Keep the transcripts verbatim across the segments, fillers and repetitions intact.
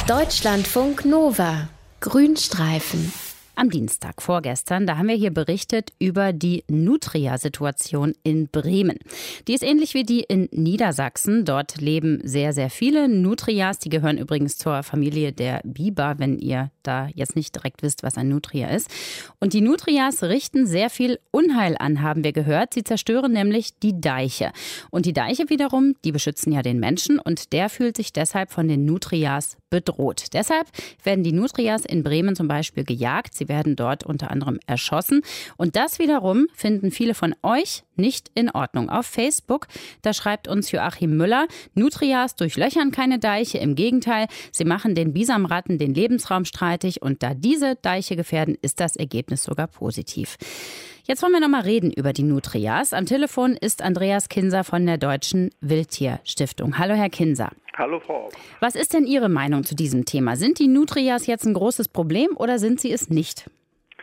Deutschlandfunk Nova. Grünstreifen. Am Dienstag, vorgestern, da haben wir hier berichtet über die Nutria-Situation in Bremen. Die ist ähnlich wie die in Niedersachsen. Dort leben sehr, sehr viele Nutrias. Die gehören übrigens zur Familie der Biber, wenn ihr da jetzt nicht direkt wisst, was ein Nutria ist. Und die Nutrias richten sehr viel Unheil an, haben wir gehört. Sie zerstören nämlich die Deiche. Und die Deiche wiederum, die beschützen ja den Menschen und der fühlt sich deshalb von den Nutrias bedroht. Deshalb werden die Nutrias in Bremen zum Beispiel gejagt. Sie werden dort unter anderem erschossen. Und das wiederum finden viele von euch nicht in Ordnung. Auf Facebook, da schreibt uns Joachim Müller, Nutrias durchlöchern keine Deiche, im Gegenteil, sie machen den Bisamratten den Lebensraum streitig und da diese Deiche gefährden, ist das Ergebnis sogar positiv. Jetzt wollen wir noch mal reden über die Nutrias. Am Telefon ist Andreas Kinser von der Deutschen Wildtierstiftung. Hallo, Herr Kinser. Hallo, Frau Aug. Was ist denn Ihre Meinung zu diesem Thema? Sind die Nutrias jetzt ein großes Problem oder sind sie es nicht?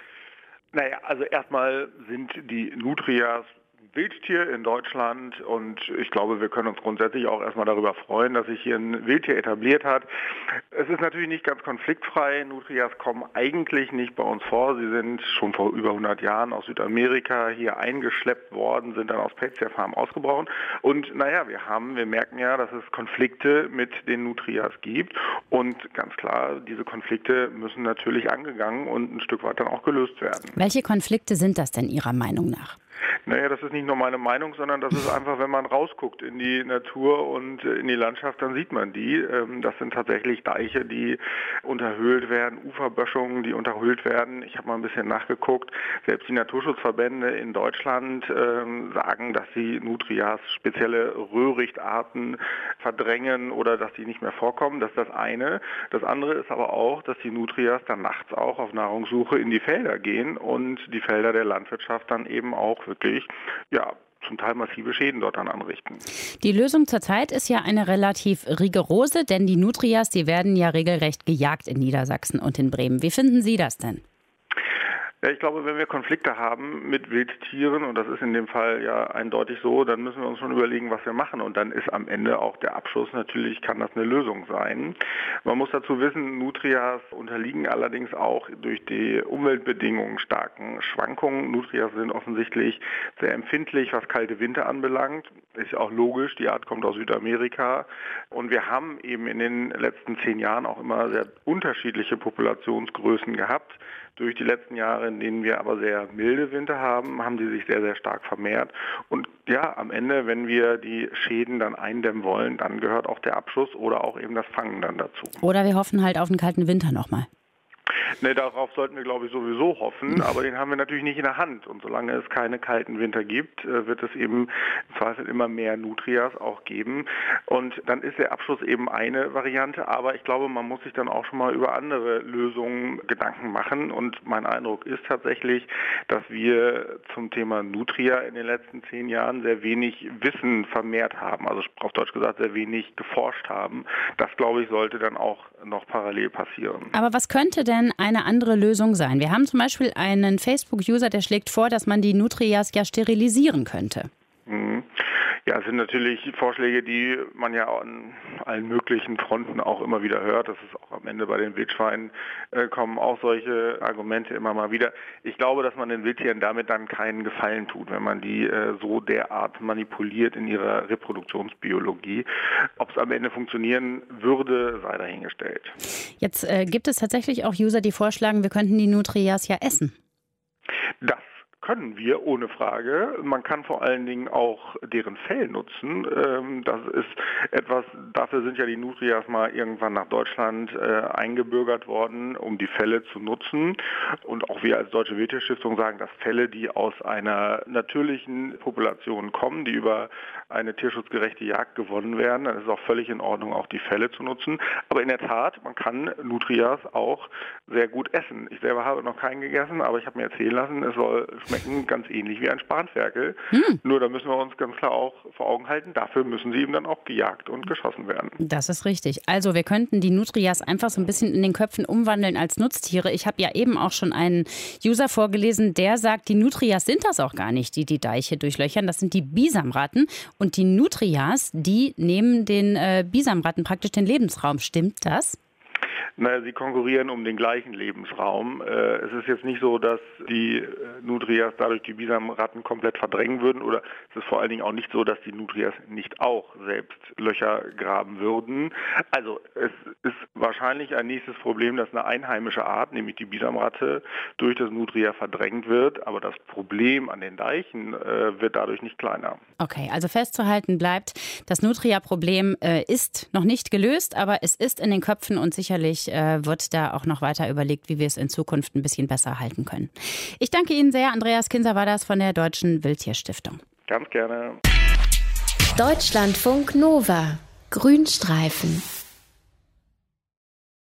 Naja, also erstmal sind die Nutrias Wildtier in Deutschland und ich glaube, wir können uns grundsätzlich auch erstmal darüber freuen, dass sich hier ein Wildtier etabliert hat. Es ist natürlich nicht ganz konfliktfrei. Nutrias kommen eigentlich nicht bei uns vor. Sie sind schon vor über hundert Jahren aus Südamerika hier eingeschleppt worden, sind dann aus Pelztierfarmen ausgebrochen. Und naja, wir haben, wir merken ja, dass es Konflikte mit den Nutrias gibt. Und ganz klar, diese Konflikte müssen natürlich angegangen und ein Stück weit dann auch gelöst werden. Welche Konflikte sind das denn Ihrer Meinung nach? Naja, das ist nicht nur meine Meinung, sondern das ist einfach, wenn man rausguckt in die Natur und in die Landschaft, dann sieht man die. Das sind tatsächlich Deiche, die unterhöhlt werden, Uferböschungen, die unterhöhlt werden. Ich habe mal ein bisschen nachgeguckt. Selbst die Naturschutzverbände in Deutschland ähm, sagen, dass die Nutrias spezielle Röhrichtarten verdrängen oder dass die nicht mehr vorkommen. Das ist das eine. Das andere ist aber auch, dass die Nutrias dann nachts auch auf Nahrungssuche in die Felder gehen und die Felder der Landwirtschaft dann eben auch wirklich, ja, zum Teil massive Schäden dort dann anrichten. Die Lösung zurzeit ist ja eine relativ rigorose, denn die Nutrias, die werden ja regelrecht gejagt in Niedersachsen und in Bremen. Wie finden Sie das denn? Ja, ich glaube, wenn wir Konflikte haben mit Wildtieren, und das ist in dem Fall ja eindeutig so, dann müssen wir uns schon überlegen, was wir machen. Und dann ist am Ende auch der Abschuss natürlich, kann das eine Lösung sein. Man muss dazu wissen, Nutrias unterliegen allerdings auch durch die Umweltbedingungen starken Schwankungen. Nutrias sind offensichtlich sehr empfindlich, was kalte Winter anbelangt. Ist ja auch logisch, die Art kommt aus Südamerika. Und wir haben eben in den letzten zehn Jahren auch immer sehr unterschiedliche Populationsgrößen gehabt. Durch die letzten Jahre, in denen wir aber sehr milde Winter haben, haben die sich sehr, sehr stark vermehrt. Und ja, am Ende, wenn wir die Schäden dann eindämmen wollen, dann gehört auch der Abschuss oder auch eben das Fangen dann dazu. Oder wir hoffen halt auf einen kalten Winter nochmal. Ne, darauf sollten wir, glaube ich, sowieso hoffen, aber den haben wir natürlich nicht in der Hand. Und solange es keine kalten Winter gibt, wird es eben im Zweifel immer mehr Nutrias auch geben. Und dann ist der Abschuss eben eine Variante, aber ich glaube, man muss sich dann auch schon mal über andere Lösungen Gedanken machen. Und mein Eindruck ist tatsächlich, dass wir zum Thema Nutria in den letzten zehn Jahren sehr wenig Wissen vermehrt haben. Also auf Deutsch gesagt, sehr wenig geforscht haben. Das, glaube ich, sollte dann auch noch parallel passieren. Aber was könnte denn eine andere Lösung sein? Wir haben zum Beispiel einen Facebook-User, der schlägt vor, dass man die Nutrias ja sterilisieren könnte. Mhm. Ja, es sind natürlich Vorschläge, die man ja an allen möglichen Fronten auch immer wieder hört. Das ist auch am Ende bei den Wildschweinen äh, kommen auch solche Argumente immer mal wieder. Ich glaube, dass man den Wildtieren damit dann keinen Gefallen tut, wenn man die äh, so derart manipuliert in ihrer Reproduktionsbiologie. Ob es am Ende funktionieren würde, sei dahingestellt. Jetzt äh, gibt es tatsächlich auch User, die vorschlagen, wir könnten die Nutrias ja essen. Das können wir, ohne Frage. Man kann vor allen Dingen auch deren Fell nutzen. Das ist etwas, dafür sind ja die Nutrias mal irgendwann nach Deutschland eingebürgert worden, um die Felle zu nutzen. Und auch wir als Deutsche Wildtierstiftung sagen, dass Felle, die aus einer natürlichen Population kommen, die über eine tierschutzgerechte Jagd gewonnen werden, dann ist es auch völlig in Ordnung, auch die Felle zu nutzen. Aber in der Tat, man kann Nutrias auch sehr gut essen. Ich selber habe noch keinen gegessen, aber ich habe mir erzählen lassen, es soll schmecken ganz ähnlich wie ein Spanferkel. Hm. Nur da müssen wir uns ganz klar auch vor Augen halten, dafür müssen sie eben dann auch gejagt und geschossen werden. Das ist richtig. Also wir könnten die Nutrias einfach so ein bisschen in den Köpfen umwandeln als Nutztiere. Ich habe ja eben auch schon einen User vorgelesen, der sagt, die Nutrias sind das auch gar nicht, die die Deiche durchlöchern. Das sind die Bisamratten. Und die Nutrias, die nehmen den äh, Bisamratten praktisch den Lebensraum. Stimmt das? Naja, sie konkurrieren um den gleichen Lebensraum. Es ist jetzt nicht so, dass die Nutrias dadurch die Bisamratten komplett verdrängen würden, oder es ist vor allen Dingen auch nicht so, dass die Nutrias nicht auch selbst Löcher graben würden. Also es ist wahrscheinlich ein nächstes Problem, dass eine einheimische Art, nämlich die Bisamratte, durch das Nutria verdrängt wird. Aber das Problem an den Deichen äh, wird dadurch nicht kleiner. Okay, also festzuhalten bleibt, das Nutria-Problem äh, ist noch nicht gelöst, aber es ist in den Köpfen und sicherlich äh, wird da auch noch weiter überlegt, wie wir es in Zukunft ein bisschen besser halten können. Ich danke Ihnen sehr. Andreas Kinser war das von der Deutschen Wildtierstiftung. Ganz gerne. Deutschlandfunk Nova. Grünstreifen.